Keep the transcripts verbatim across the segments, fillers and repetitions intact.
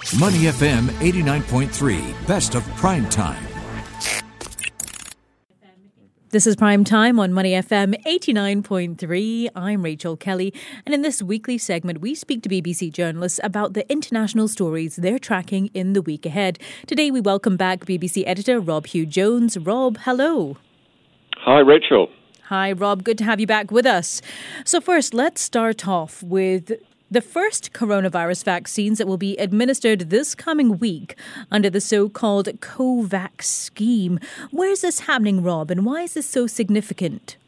Money F M eighty-nine point three, best of prime time. This is Prime Time on Money F M eighty-nine point three. I'm Rachel Kelly, and in this weekly segment, we speak to B B C journalists about the international stories they're tracking in the week ahead. Today, we welcome back B B C editor Rob Hugh-Jones. Rob, hello. Hi, Rachel. Hi, Rob. Good to have you back with us. So first, let's start off with the first coronavirus vaccines that will be administered this coming week under the so-called COVAX scheme. Where is this happening, Rob, and why is this so significant?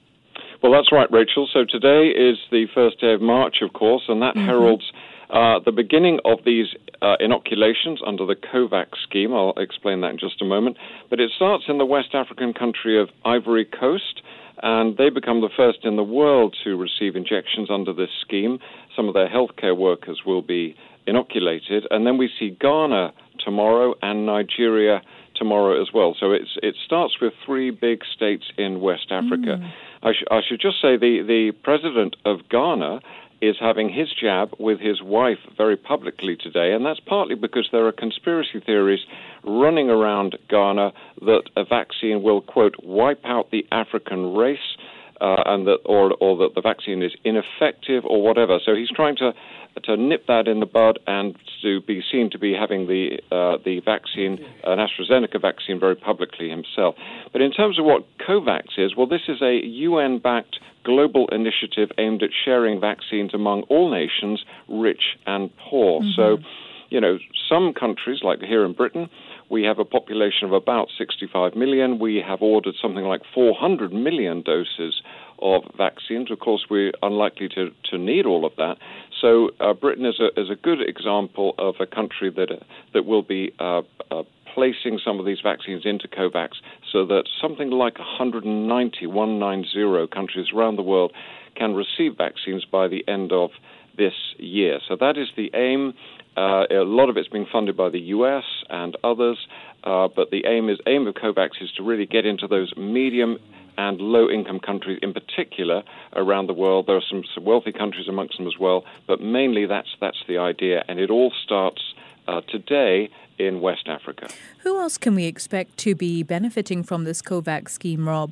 Well, that's right, Rachel. So today is the first day of March, of course, and that mm-hmm. heralds uh, the beginning of these uh, inoculations under the COVAX scheme. I'll explain that in just a moment. But it starts in the West African country of Ivory Coast, and they become the first in the world to receive injections under this scheme. Some of their healthcare workers will be inoculated. And then we see Ghana tomorrow and Nigeria tomorrow as well. So it's, it starts with three big states in West Africa. Mm. I, sh- I should just say the, the president of Ghana is having his jab with his wife very publicly today, and that's partly because there are conspiracy theories running around Ghana that a vaccine will, quote, wipe out the African race, uh, and that, or, or that the vaccine is ineffective or whatever. So he's trying to to nip that in the bud and to be seen to be having the uh, the vaccine, an AstraZeneca vaccine, very publicly himself. But in terms of what COVAX is, well, this is a U N-backed global initiative aimed at sharing vaccines among all nations, rich and poor. Mm-hmm. So, you know, some countries, like here in Britain, we have a population of about sixty-five million. We have ordered something like four hundred million doses of vaccines. Of course, we're unlikely to, to need all of that. So uh, Britain is a, is a good example of a country that, uh, that will be uh, uh, placing some of these vaccines into COVAX so that something like one hundred ninety, one hundred ninety countries around the world can receive vaccines by the end of this year. So that is the aim. Uh, a lot of it's being funded by the U S and others, uh, but the aim is aim of COVAX is to really get into those medium and low-income countries in particular around the world. There are some, some wealthy countries amongst them as well, but mainly that's that's the idea, and it all starts uh, today in West Africa. Who else can we expect to be benefiting from this COVAX scheme, Rob?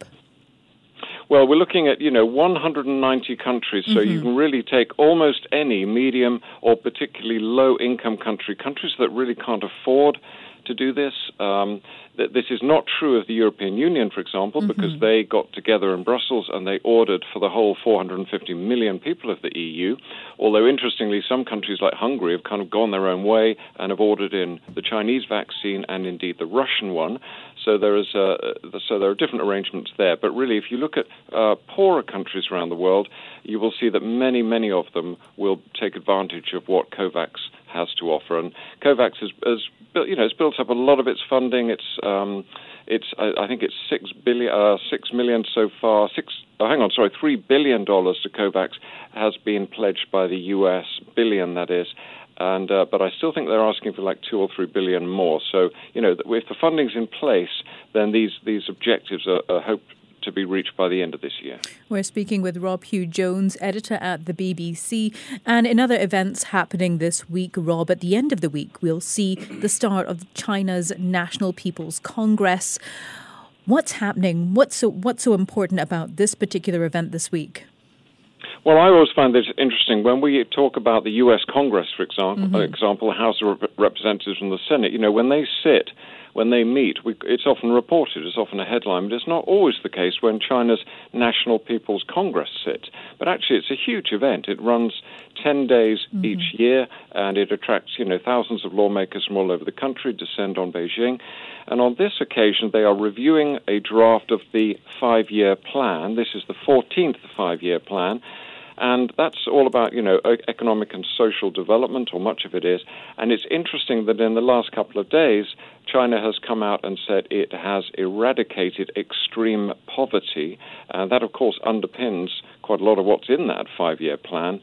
Well, we're looking at, you know, one hundred ninety countries, so mm-hmm. you can really take almost any medium or particularly low-income country, countries that really can't afford to do this. Um, th- this is not true of the European Union, for example, mm-hmm. because they got together in Brussels and they ordered for the whole four hundred fifty million people of the E U, although interestingly some countries like Hungary have kind of gone their own way and have ordered in the Chinese vaccine and indeed the Russian one. So there is uh, so there are different arrangements there. But really, if you look at uh, poorer countries around the world, you will see that many, many of them will take advantage of what COVAX has to offer. And COVAX has, has built, you know, it's built up a lot of its funding. It's um, it's I, I think it's six billion, uh, six million so far. Six. Oh, hang on, sorry, three billion dollars to COVAX has been pledged by the U S, billion that is. And uh, but I still think they're asking for like two or three billion more. So, you know, if the funding's in place, then these, these objectives are, are hoped to be reached by the end of this year. We're speaking with Rob Hugh-Jones, editor at the B B C. And in other events happening this week, Rob, at the end of the week, we'll see the start of China's National People's Congress. What's happening? What's so, what's so important about this particular event this week? Well, I always find this interesting. When we talk about the U S Congress, for example, mm-hmm. example, House of Representatives and the Senate, you know, when they sit, when they meet, we, it's often reported, it's often a headline, but it's not always the case when China's National People's Congress sits. But actually, it's a huge event. It runs ten days mm-hmm. each year, and it attracts, you know, thousands of lawmakers from all over the country descend on Beijing. And on this occasion, they are reviewing a draft of the five-year plan. This is the fourteenth five-year plan. And that's all about, you know, economic and social development, or much of it is. And it's interesting that in the last couple of days, China has come out and said it has eradicated extreme poverty. And that, of course, underpins quite a lot of what's in that five-year plan.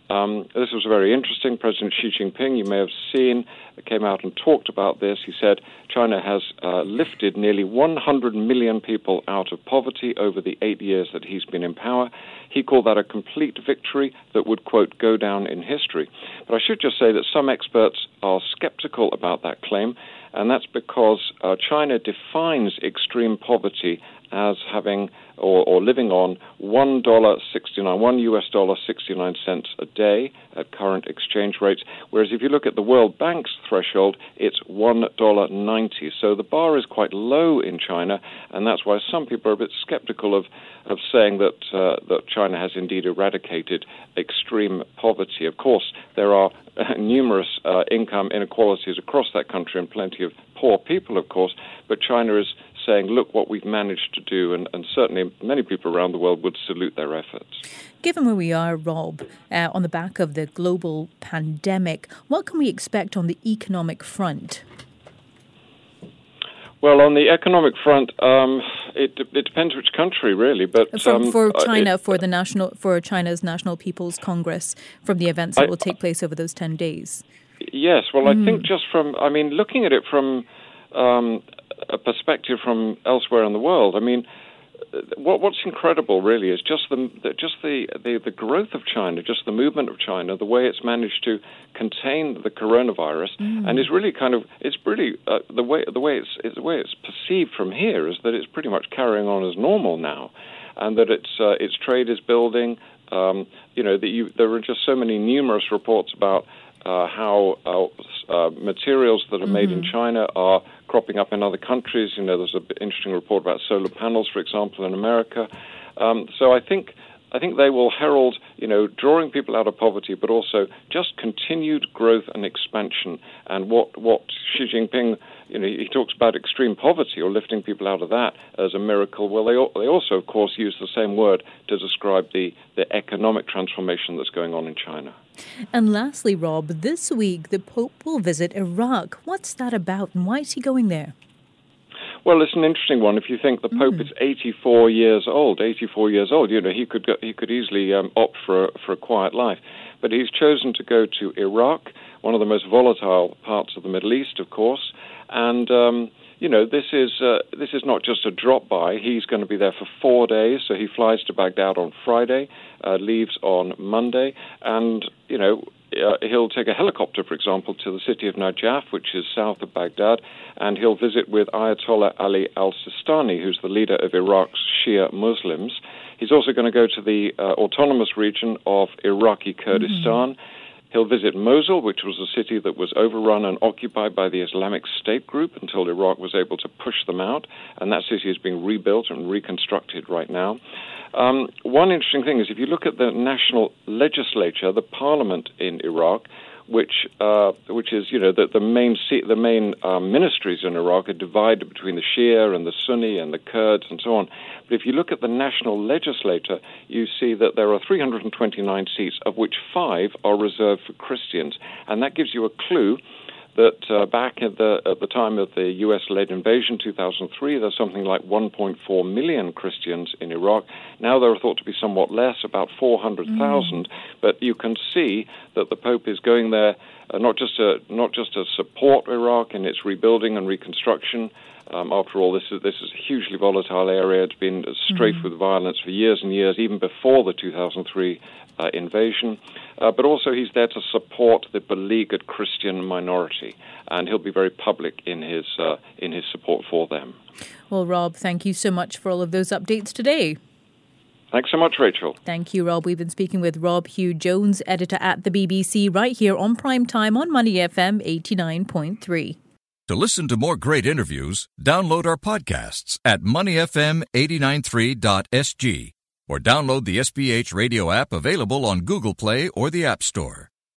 Um, this was very interesting. President Xi Jinping, you may have seen, came out and talked about this. He said China has uh, lifted nearly one hundred million people out of poverty over the eight years that he's been in power. He called that a complete victory that would, quote, go down in history. But I should just say that some experts are skeptical about that claim, and that's because uh, China defines extreme poverty as having or, or living on one dollar sixty-nine, one U S dollar sixty-nine cents a day at current exchange rates, whereas if you look at the World Bank's threshold, it's one dollar ninety. So the bar is quite low in China, and that's why some people are a bit skeptical of, of saying that uh, that China has indeed eradicated extreme poverty. Of course, there are uh, numerous uh, income inequalities across that country and plenty of poor people, of course, but China is saying, look what we've managed to do, and, and certainly many people around the world would salute their efforts. Given where we are, Rob, uh, on the back of the global pandemic, what can we expect on the economic front? Well, on the economic front, um, it, it depends which country, really. But for, um, for China, it, for the national, for China's National People's Congress, from the events that I, will take place over those ten days. Yes, well, mm. I think just from, I mean, looking at it from um, a perspective from elsewhere in the world, I mean, what, what's incredible really is just the, the just the, the the growth of China, just the movement of China, the way it's managed to contain the coronavirus, mm. and is really kind of it's really uh, the way the way it's, it's the way it's perceived from here is that it's pretty much carrying on as normal now, and that its uh, its trade is building. Um, you know, that you, there are just so many numerous reports about uh, how uh, uh, materials that are mm-hmm. made in China are cropping up in other countries. You know, there's an interesting report about solar panels, for example, in America. Um, so I think I think they will herald, you know, drawing people out of poverty, but also just continued growth and expansion. And what, what Xi Jinping, you know, he talks about extreme poverty or lifting people out of that as a miracle. Well, they they also, of course, use the same word to describe the, the economic transformation that's going on in China. And lastly, Rob, this week the Pope will visit Iraq. What's that about, and why is he going there? Well, it's an interesting one. If you think the Pope mm. is eighty-four years old, eighty-four years old, you know, he could go, he could easily um, opt for a, for a quiet life. But he's chosen to go to Iraq, one of the most volatile parts of the Middle East, of course. And, um, you know, this is uh, this is not just a drop-by. He's going to be there for four days. So he flies to Baghdad on Friday, uh, leaves on Monday, and, you know, Uh, he'll take a helicopter, for example, to the city of Najaf, which is south of Baghdad, and he'll visit with Ayatollah Ali al-Sistani, who's the leader of Iraq's Shia Muslims. He's also going to go to the uh, autonomous region of Iraqi Kurdistan. Mm-hmm. He'll visit Mosul, which was a city that was overrun and occupied by the Islamic State group until Iraq was able to push them out, and that city is being rebuilt and reconstructed right now. Um, one interesting thing is if you look at the national legislature, the parliament in Iraq, which uh, which is, you know, the, the main seat, the main uh, ministries in Iraq are divided between the Shia and the Sunni and the Kurds and so on. But if you look at the national legislature, you see that there are three hundred twenty-nine seats, of which five are reserved for Christians. And that gives you a clue that uh, back at the at the time of the U S-led invasion, two thousand three, there's something like one point four million Christians in Iraq. Now there are thought to be somewhat less, about four hundred thousand. Mm. But you can see that the Pope is going there uh, not just to not just to support Iraq in its rebuilding and reconstruction. Um, after all, this is this is a hugely volatile area. It's been strafed mm. with violence for years and years, even before the two thousand three uh, invasion. Uh, but also he's there to support the beleaguered Christian minority, and he'll be very public in his uh, in his support for them. Well, Rob, thank you so much for all of those updates today. Thanks so much, Rachel. Thank you, Rob. We've been speaking with Rob Hugh-Jones, editor at the B B C, right here on Prime Time on Money F M eighty-nine point three. To listen to more great interviews, download our podcasts at money f m eight nine three dot s g or download the S B H radio app available on Google Play or the App Store.